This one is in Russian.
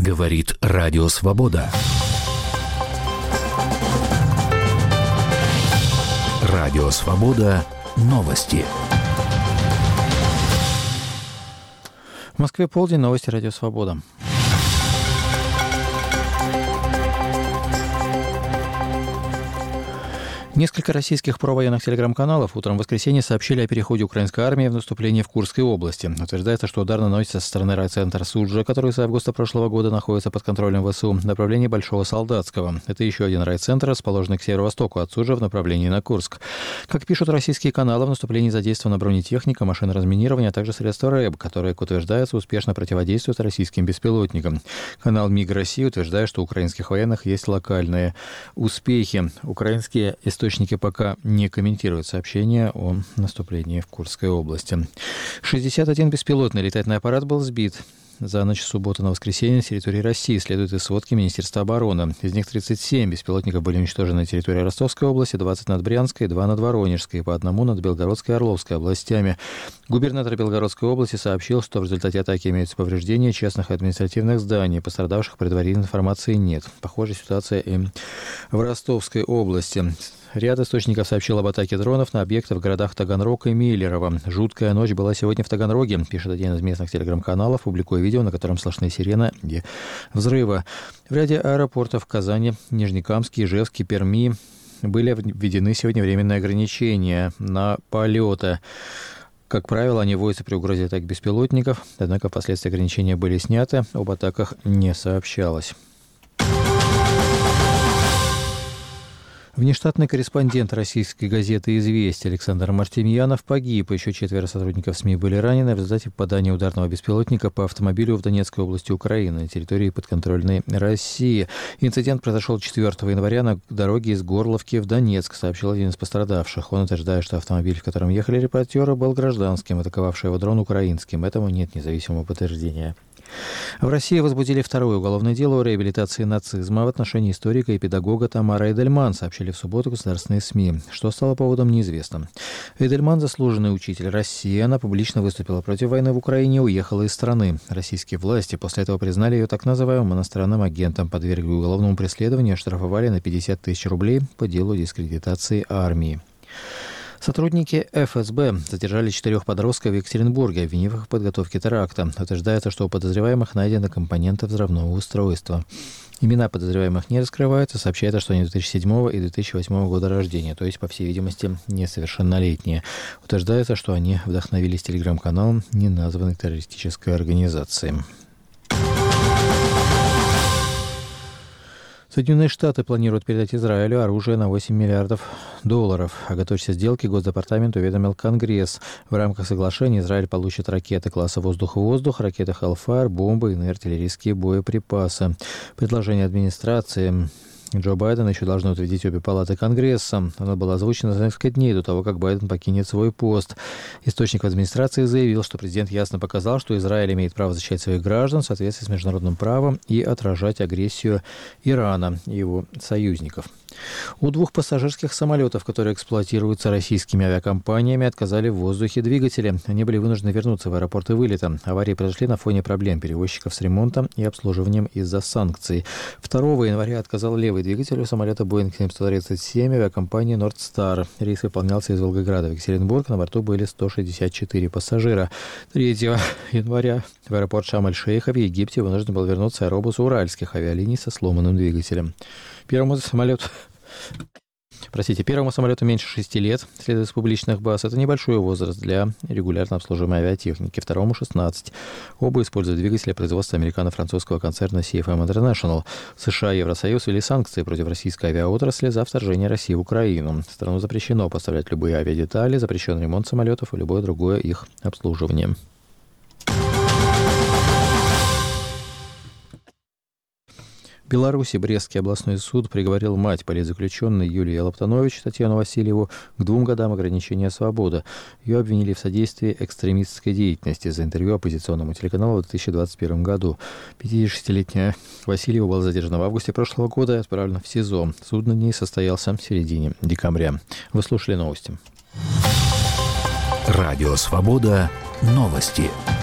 Говорит Радио Свобода. Радио Свобода. Новости. В Москве полдень. Новости Радио Свобода. Несколько российских провоенных телеграм-каналов утром в воскресенье сообщили о переходе украинской армии в наступление в Курской области. Утверждается, что удар наносится со стороны райцентра Суджа, который с августа прошлого года находится под контролем ВСУ, в направлении Большого Солдатского. Это еще один райцентр, расположенный к северо-востоку от Суджа в направлении на Курск. Как пишут российские каналы, в наступлении задействована бронетехника, машины разминирования, а также средства РЭБ, которые, как утверждается, успешно противодействуют российским беспилотникам. Канал МИГ России утверждает, что у украинских военных есть локальные успехи. Украинские источники пока не комментируют сообщения о наступлении в Курской области. 61 беспилотный летательный аппарат был сбит за ночь с субботы на воскресенье на территории России, следует из сводки Министерства обороны. Из них 37 беспилотников были уничтожены на территории Ростовской области, 20 над Брянской, 2 над Воронежской, по одному над Белгородской и Орловской областями. Губернатор Белгородской области сообщил, что в результате атаки имеются повреждения частных и административных зданий. Пострадавших предварительной информации нет. Похожая ситуация и в Ростовской области. Ряд источников сообщил об атаке дронов на объекты в городах Таганрог и Миллерово. Жуткая ночь была сегодня в Таганроге, пишет один из местных телеграм-каналов, публикуя видео, на котором слышны сирены и взрывы. В ряде аэропортов Казани, Нижнекамске, Ижевске, Перми были введены сегодня временные ограничения на полеты. Как правило, они вводятся при угрозе атак беспилотников, однако впоследствии ограничения были сняты, об атаках не сообщалось. Внештатный корреспондент российской газеты «Известия» Александр Мартемьянов погиб. Еще 4 сотрудников СМИ были ранены в результате попадания ударного беспилотника по автомобилю в Донецкой области Украины, на территории подконтрольной России. Инцидент произошел 4 января на дороге из Горловки в Донецк, сообщил один из пострадавших. Он утверждает, что автомобиль, в котором ехали репортеры, был гражданским, атаковавший его дрон украинским. Этому нет независимого подтверждения. В России возбудили второе уголовное дело о реабилитации нацизма в отношении историка и педагога Тамары Эдельман, сообщили в субботу государственные СМИ. Что стало поводом, неизвестно. Эдельман – заслуженный учитель России. Она публично выступила против войны в Украине и уехала из страны. Российские власти после этого признали ее так называемым иностранным агентом, подвергли уголовному преследованию и оштрафовали на 50 тысяч рублей по делу дискредитации армии. Сотрудники ФСБ задержали 4 подростков в Екатеринбурге, обвинив их в подготовке теракта. Утверждается, что у подозреваемых найдены компоненты взрывного устройства. Имена подозреваемых не раскрываются, сообщается, что они 2007 и 2008 года рождения, то есть, по всей видимости, несовершеннолетние. Утверждается, что они вдохновились телеграм-каналом неназванной террористической организации. Соединенные Штаты планируют передать Израилю оружие на $8 миллиардов. О готовящейся сделке Госдепартамент уведомил Конгресс. В рамках соглашения Израиль получит ракеты класса воздух-воздух, ракеты Hellfire, бомбы и артиллерийские боеприпасы. Предложение администрации Джо Байдена еще должны утвердить обе палаты Конгресса. Оно было озвучено за несколько дней до того, как Байден покинет свой пост. Источник в администрации заявил, что президент ясно показал, что Израиль имеет право защищать своих граждан в соответствии с международным правом и отражать агрессию Ирана и его союзников. У 2 пассажирских самолетов, которые эксплуатируются российскими авиакомпаниями, отказали в воздухе двигатели. Они были вынуждены вернуться в аэропорты вылета. Аварии произошли на фоне проблем перевозчиков с ремонтом и обслуживанием из-за санкций. 2 января отказал левый двигатель у самолета Boeing 737 авиакомпании Northstar. Рейс выполнялся из Волгограда в Екатеринбург. На борту были 164 пассажира. 3 января в аэропорт Шарм-эль-Шейха в Египте вынужден был вернуться аэробус уральских авиалиний со сломанным двигателем. Первому самолету меньше 6 лет, следует из публичных баз. Это небольшой возраст для регулярно обслуживаемой авиатехники. Второму 16. Оба используют двигатели производства американо-французского концерна CFM International. США и Евросоюз ввели санкции против российской авиаотрасли за вторжение России в Украину. Страну запрещено поставлять любые авиадетали, запрещен ремонт самолетов и любое другое их обслуживание. В Беларуси Брестский областной суд приговорил мать политзаключенной Юлии Лаптанович Татьяну Васильеву к 2 годам ограничения свободы. Ее обвинили в содействии экстремистской деятельности за интервью оппозиционному телеканалу в 2021 году. 56-летняя Васильева была задержана в августе прошлого года и отправлена в СИЗО. Суд над ней состоялся в середине декабря. Вы слушали новости. Радио «Свобода». Новости.